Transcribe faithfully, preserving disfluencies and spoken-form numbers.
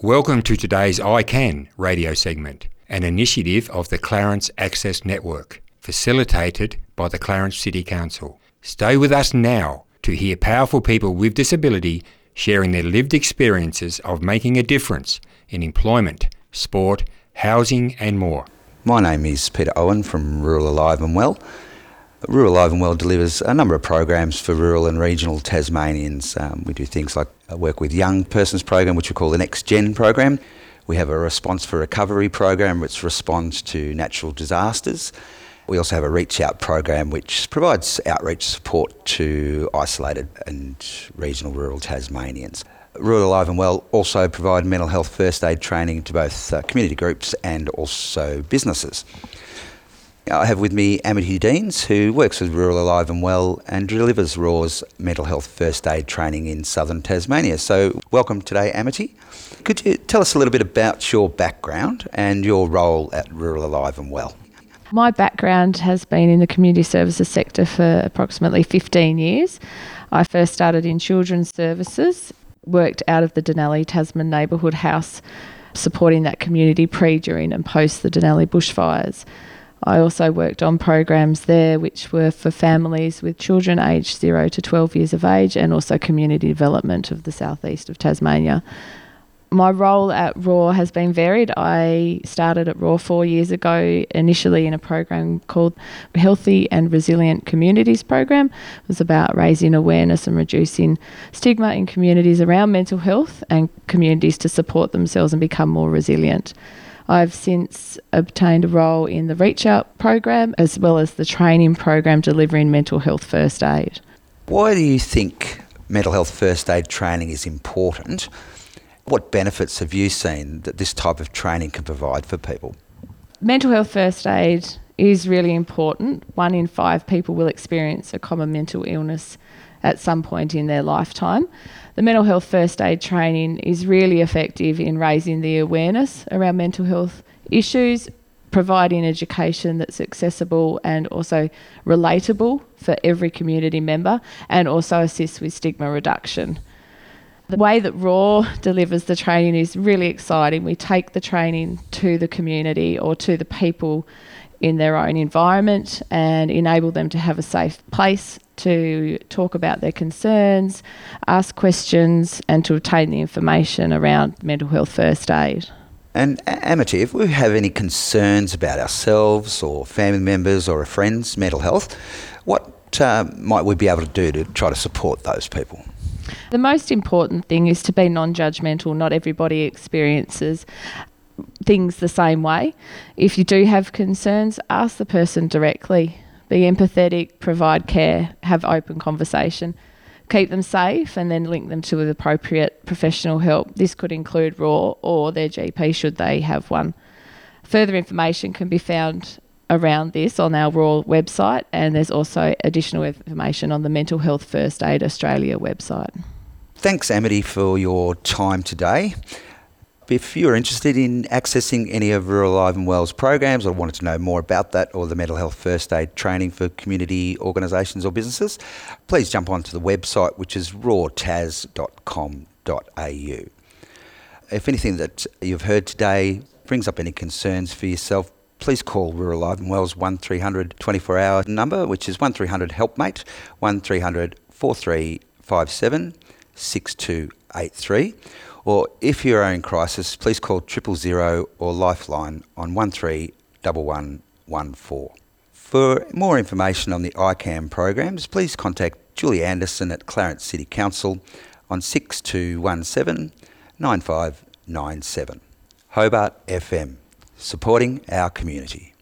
Welcome to today's I CAN radio segment, an initiative of the Clarence Access Network, facilitated by the Clarence City Council. Stay with us now to hear powerful people with disability sharing their lived experiences of making a difference in employment, sport, housing and more. My name is Peter Owen from Rural Alive and Well. Rural Alive and Well delivers a number of programs for rural and regional Tasmanians. Um, we do things like work with young persons program, which we call the Next Gen program. We have a response for recovery program, which responds to natural disasters. We also have a reach out program, which provides outreach support to isolated and regional rural Tasmanians. Rural Alive and Well also provide mental health first aid training to both uh, community groups and also businesses. I have with me Amity Deans, who works with Rural Alive and Well and delivers R A W's mental health first aid training in southern Tasmania. So welcome today, Amity. Could you tell us a little bit about your background and your role at Rural Alive and Well? My background has been in the community services sector for approximately fifteen years. I first started in children's services, worked out of the Denali Tasman Neighbourhood House, supporting that community pre, during and post the Denali bushfires. I also worked on programs there which were for families with children aged zero to twelve years of age and also community development of the southeast of Tasmania. My role at R A W has been varied. I started at R A W four years ago, initially in a program called Healthy and Resilient Communities program. It was about raising awareness and reducing stigma in communities around mental health and communities to support themselves and become more resilient. I've since obtained a role in the Reach Out program as well as the training program delivering mental health first aid. Why do you think mental health first aid training is important? What benefits have you seen that this type of training can provide for people? Mental health first aid is really important. One in five people will experience a common mental illness at some point in their lifetime. The mental health first aid training is really effective in raising the awareness around mental health issues, providing education that's accessible and also relatable for every community member, and also assists with stigma reduction. The way that R A W delivers the training is really exciting. We take the training to the community or to the people in their own environment and enable them to have a safe place to talk about their concerns, ask questions and to obtain the information around mental health first aid. And Amity, if we have any concerns about ourselves or family members or a friend's mental health, what uh, might we be able to do to try to support those people? The most important thing is to be non-judgmental. Not everybody experiences things the same way. If you do have concerns, ask the person directly. Be empathetic, provide care, have open conversation. Keep them safe and then link them to the appropriate professional help. This could include R A W or their G P should they have one. Further information can be found around this on our R A W website, and there's also additional information on the Mental Health First Aid Australia website. Thanks, Amity, for your time today. If you're interested in accessing any of Rural Alive and Well's programs or wanted to know more about that or the mental health first aid training for community organisations or businesses, please jump onto the website, which is raw tas dot com dot a u. If anything that you've heard today brings up any concerns for yourself, please call Rural Alive and Well's one three hundred twenty-four hour number, which is one three hundred helpmate, one three hundred four three five seven six two eight three. Or if you are in crisis, please call triple zero or Lifeline on one three one one one four. For more information on the I CAN programs, please contact Julie Anderson at Clarence City Council on six two one seven nine five nine seven. Hobart F M, supporting our community.